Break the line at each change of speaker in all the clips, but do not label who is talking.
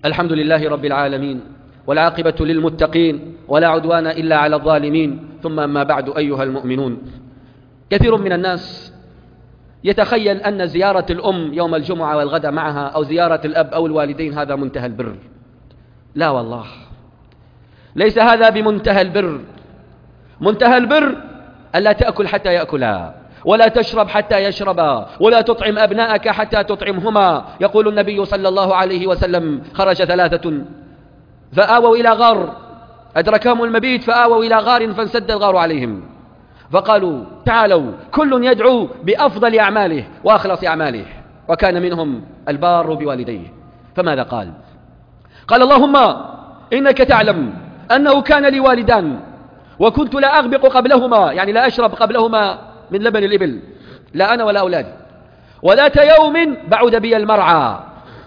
الحمد لله رب العالمين، والعاقبة للمتقين، ولا عدوان إلا على الظالمين. ثم أما بعد، أيها المؤمنون، كثير من الناس يتخيل أن زيارة الأم يوم الجمعة والغد معها أو زيارة الأب أو الوالدين هذا منتهى البر. لا والله، ليس هذا بمنتهى البر. منتهى البر ألا تأكل حتى يأكلا، ولا تشرب حتى يشربا، ولا تطعم أبناءك حتى تطعمهما. يقول النبي صلى الله عليه وسلم: خرج ثلاثة فآووا إلى غار، أدركهم المبيت فآووا إلى غار فانسد الغار عليهم، فقالوا: تعالوا كل يدعو بأفضل أعماله وأخلص أعماله، وكان منهم البار بوالديه. فماذا قال؟ قال: اللهم إنك تعلم أنه كان لي والدان، وكنت لا أغبق قبلهما، يعني لا أشرب قبلهما من لبن الإبل، لا أنا ولا أولادي. وذات يوم بعد بي المرعى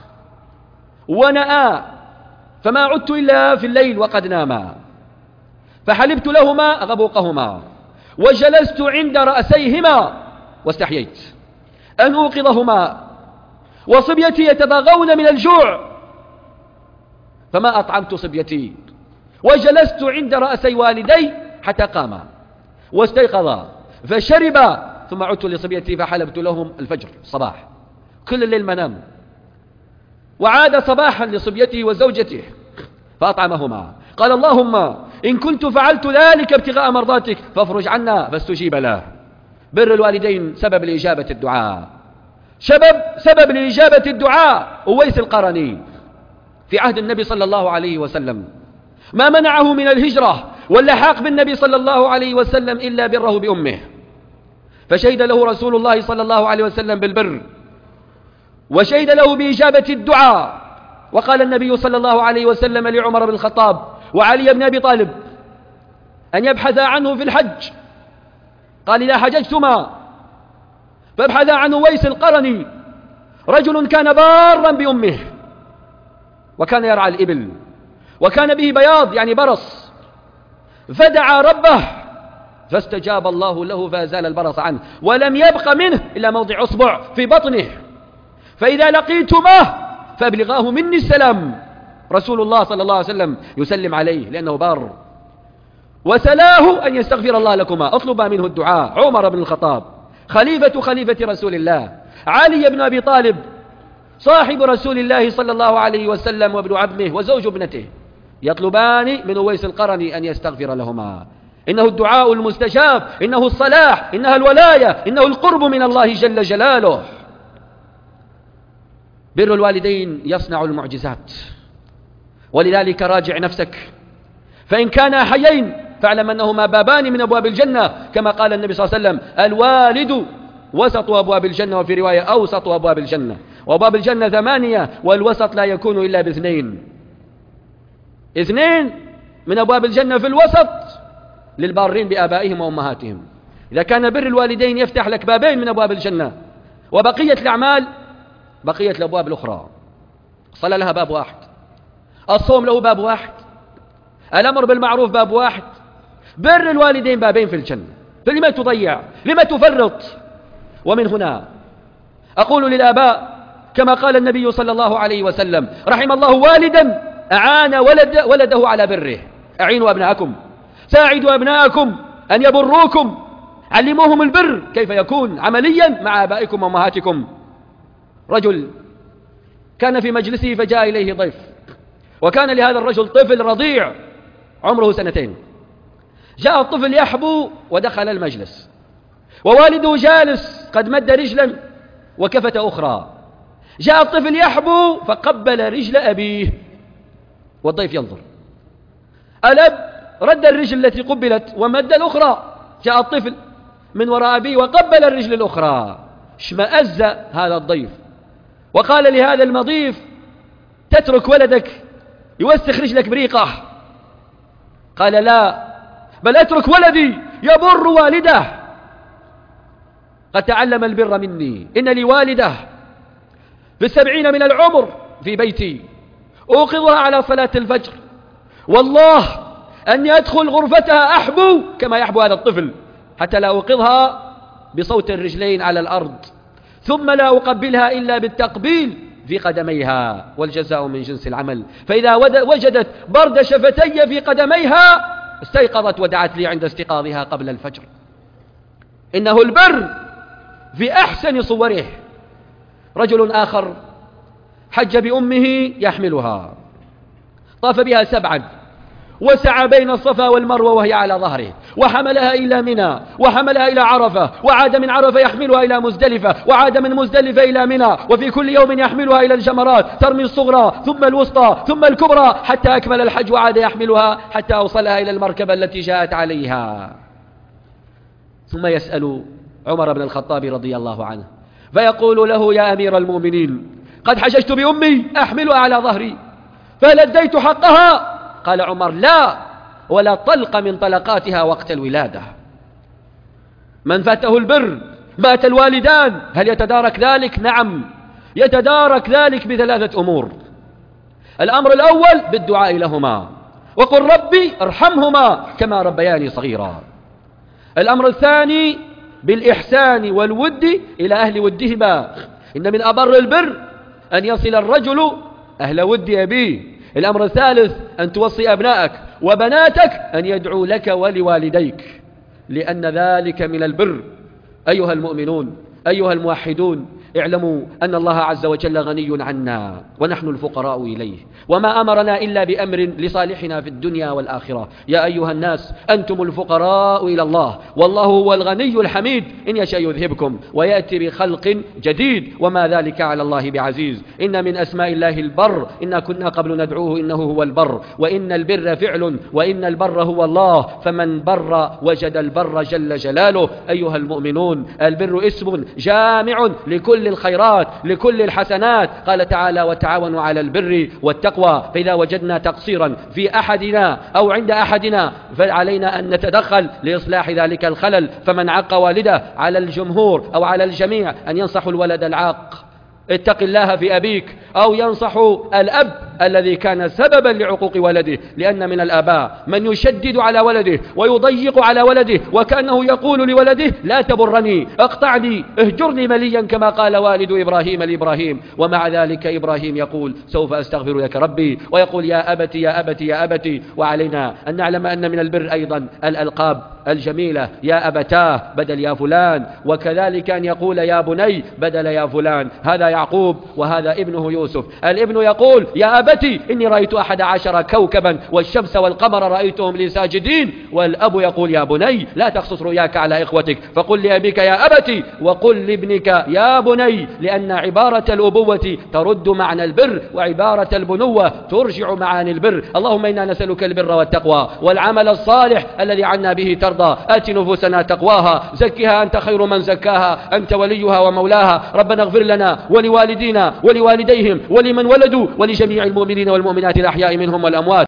ونأى، فما عدت إلا في الليل وقد ناما، فحلبت لهما غبوقهما، وجلست عند رأسيهما واستحييت أن أوقظهما، وصبيتي يتباغون من الجوع، فما أطعمت صبيتي، وجلست عند رأسي والدي حتى قاما واستيقظا فشربا، ثم عدت لصبيتي فحلبت لهم الفجر الصباح، كل الليل منام، وعاد صباحا لصبيته وزوجته فأطعمهما. قال: اللهم إن كنت فعلت ذلك ابتغاء مرضاتك فافرج عنا، فاستجيب له. بر الوالدين سبب لإجابة الدعاء، سبب لإجابة الدعاء. أويس القرني في عهد النبي صلى الله عليه وسلم ما منعه من الهجرة واللحاق بالنبي صلى الله عليه وسلم إلا بره بأمه، فشهد له رسول الله صلى الله عليه وسلم بالبر، وشهد له بإجابة الدعاء. وقال النبي صلى الله عليه وسلم لعمر بن الخطاب وعلي بن أبي طالب أن يبحث عنه في الحج، قال: إذا حججتما فابحثا عن أويس القرني، رجل كان بارا بأمه، وكان يرعى الإبل، وكان به بياض يعني برص، فدعا ربه فاستجاب الله له فأزال البرص عنه، ولم يبق منه إلا موضع أصبع في بطنه، فإذا لقيتماه فابلغاه مني السلام. رسول الله صلى الله عليه وسلم يسلم عليه لأنه بار، وسلاه أن يستغفر الله لكما، اطلبا منه الدعاء. عمر بن الخطاب خليفة رسول الله، علي بن أبي طالب صاحب رسول الله صلى الله عليه وسلم وابن عمه وزوج ابنته، يطلبان من أويس القرني أن يستغفر لهما. إنه الدعاء المستجاب، إنه الصلاح، إنها الولاية، إنه القرب من الله جل جلاله. بر الوالدين يصنع المعجزات، ولذلك راجع نفسك، فإن كانا حيين فاعلم أنهما بابان من أبواب الجنة، كما قال النبي صلى الله عليه وسلم: الوالد وسط أبواب الجنة، وفي رواية أوسط أبواب الجنة. وأبواب الجنة 8، والوسط لا يكون إلا باثنين. 2 من أبواب الجنة في الوسط للبارين بآبائهم وأمهاتهم. إذا كان بر الوالدين يفتح لك بابين من أبواب الجنة، وبقية الأعمال بقية الأبواب الأخرى. الصلاة لها باب واحد، الصوم له باب واحد، الأمر بالمعروف باب واحد، بر الوالدين بابين في الجنة. فلما تضيع؟ لما تفرط؟ ومن هنا أقول للآباء كما قال النبي صلى الله عليه وسلم: رحم الله والدا أعان ولده على بره. أعينوا أبناءكم، ساعدوا أبناءكم أن يبروكم، علموهم البر كيف يكون عمليا مع آبائكم وأمهاتكم. رجل كان في مجلسه فجاء إليه ضيف، وكان لهذا الرجل طفل رضيع عمره 2 سنين. جاء الطفل يحبو ودخل المجلس، ووالده جالس قد مد رجلا وكفة أخرى. جاء الطفل يحبو فقبل رجل أبيه، والضيف ينظر. الأب رد الرجل التي قبلت ومد الأخرى. جاء الطفل من وراء أبيه وقبل الرجل الأخرى. اشمأز هذا الضيف وقال لهذا المضيف: تترك ولدك يوسخ رجلك بريقة؟ قال: لا، بل أترك ولدي يبر والده، قد تعلم البر مني. إن لي والدة في 70 من العمر في بيتي، أوقظها على صلاة الفجر، والله أني أدخل غرفتها أحبو كما يحبو هذا الطفل، حتى لا أوقظها بصوت الرجلين على الأرض، ثم لا أقبلها إلا بالتقبيل في قدميها، والجزاء من جنس العمل. فإذا وجدت برد شفتي في قدميها استيقظت ودعت لي عند استيقاظها قبل الفجر. إنه البر في أحسن صوره. رجل آخر حج بأمه يحملها، طاف بها 7 وسعى بين الصفا والمروة وهي على ظهره، وحملها إلى منى، وحملها إلى عرفة، وعاد من عرفة يحملها إلى مزدلفة، وعاد من مزدلفة إلى منى، وفي كل يوم يحملها إلى الجمرات، ترمي الصغرى ثم الوسطى ثم الكبرى حتى أكمل الحج، وعاد يحملها حتى أوصلها إلى المركبة التي جاءت عليها. ثم يسأل عمر بن الخطاب رضي الله عنه فيقول له: يا أمير المؤمنين، قد حججت بأمي أحملها على ظهري، فهل أديت حقها؟ قال عمر: لا، ولا طلق من طلقاتها وقت الولادة. من فاته البر مات الوالدان، هل يتدارك ذلك؟ نعم، يتدارك ذلك ب3 أمور. الأمر الأول بالدعاء لهما، وقل ربي ارحمهما كما ربياني صغيرا. الأمر الثاني بالإحسان والود إلى أهل ودهما، إن من أبر البر أن يصل الرجل أهل ود أبيه. الأمر الثالث أن توصي أبنائك وبناتك أن يدعوا لك ولوالديك، لأن ذلك من البر. أيها المؤمنون، أيها الموحدون، اعلموا أن الله عز وجل غني عنا ونحن الفقراء إليه، وما أمرنا إلا بأمر لصالحنا في الدنيا والآخرة. يا أيها الناس أنتم الفقراء إلى الله، والله هو الغني الحميد، إن يشاء يذهبكم ويأتي بخلق جديد، وما ذلك على الله بعزيز. إن من أسماء الله البر، إنا كنا قبل ندعوه إنه هو البر، وإن البر فعل، وإن البر هو الله، فمن بر وجد البر جل جلاله. أيها المؤمنون، البر اسم جامع لكل الخيرات، لكل الحسنات. قال تعالى: وتعاونوا على البر والتقوى. فإذا وجدنا تقصيرا في أحدنا أو عند أحدنا فعلينا أن نتدخل لإصلاح ذلك الخلل. فمن عق والده، على الجمهور أو على الجميع أن ينصحوا الولد العاق: اتق الله في أبيك، أو ينصح الأب الذي كان سببا لعقوق ولده، لأن من الآباء من يشدد على ولده ويضيق على ولده، وكأنه يقول لولده: لا تبرني، اقطعني، اهجرني مليا، كما قال والد إبراهيم لإبراهيم. ومع ذلك إبراهيم يقول: سوف أستغفر لك ربي، ويقول: يا أبتي يا أبتي يا أبتي. وعلينا أن نعلم أن من البر أيضا الألقاب الجميلة، يا أبتاه بدل يا فلان، وكذلك أن يقول يا بني بدل يا فلان. هذا يعقوب وهذا ابنه يوسف. الابن يقول: يا أبتي إني رأيت 11 كوكبا والشمس والقمر رأيتهم لي ساجدين. والأب يقول: يا بني لا تقصص رؤياك على إخوتك، فقل لأبيك يا أبتي وقل لابنك يا بني، لأن عبارة الأبوة ترد معنى البر، وعبارة البنوة ترجع معاني البر. اللهم إنا نسألك البر والتقوى والعمل الصالح الذي عنا به ترضى. آت نفوسنا تقواها، زكها أنت خير من زكاها، أنت وليها ومولاها. ربنا اغفر لنا ولوالدينا ولوالديهم ولمن ولدوا ولجميع المؤمنين والمؤمنات الأحياء منهم والأموات.